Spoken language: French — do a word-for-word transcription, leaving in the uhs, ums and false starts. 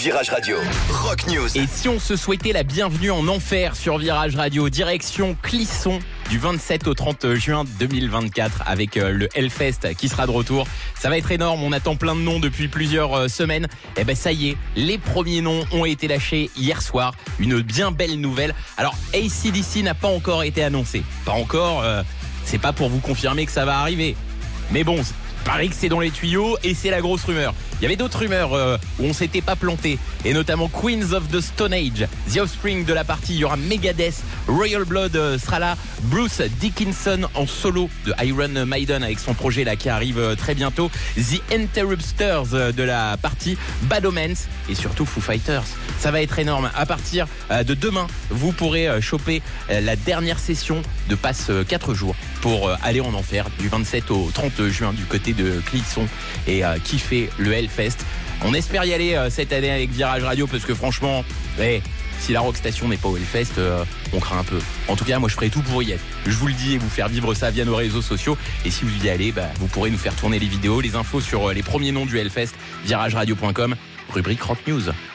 Virage Radio, Rock News. Et si on se souhaitait la bienvenue en enfer sur Virage Radio, direction Clisson du vingt-sept au trente juin deux mille vingt-quatre avec le Hellfest qui sera de retour. Ça va être énorme, on attend plein de noms depuis plusieurs semaines. Et ben ça y est, les premiers noms ont été lâchés hier soir. Une bien belle nouvelle. Alors A C D C n'a pas encore été annoncé. Pas encore, euh, c'est pas pour vous confirmer que ça va arriver. Mais bon, paraît que c'est dans les tuyaux et c'est la grosse rumeur. Il y avait d'autres rumeurs euh, où on s'était pas planté, et notamment Queens of the Stone Age, The Offspring de la partie, il y aura Megadeth, Royal Blood euh, sera là, Bruce Dickinson en solo de Iron Maiden avec son projet là qui arrive euh, très bientôt, The Interrupters euh, de la partie, Bad Omens et surtout Foo Fighters. Ça va être énorme. À partir euh, de demain, vous pourrez euh, choper euh, la dernière session de passe euh, quatre jours pour euh, aller en enfer du vingt-sept au trente juin du côté de Clisson et euh, kiffer le Hellfest. On espère y aller euh, cette année avec Virage Radio parce que franchement, hey, si la Rockstation n'est pas au Hellfest, euh, on craint un peu. En tout cas, moi je ferai tout pour y être. Je vous le dis et vous faire vivre ça via nos réseaux sociaux. Et si vous y allez, bah, vous pourrez nous faire tourner les vidéos, les infos sur euh, les premiers noms du Hellfest, virage radio point com, rubrique Rock News.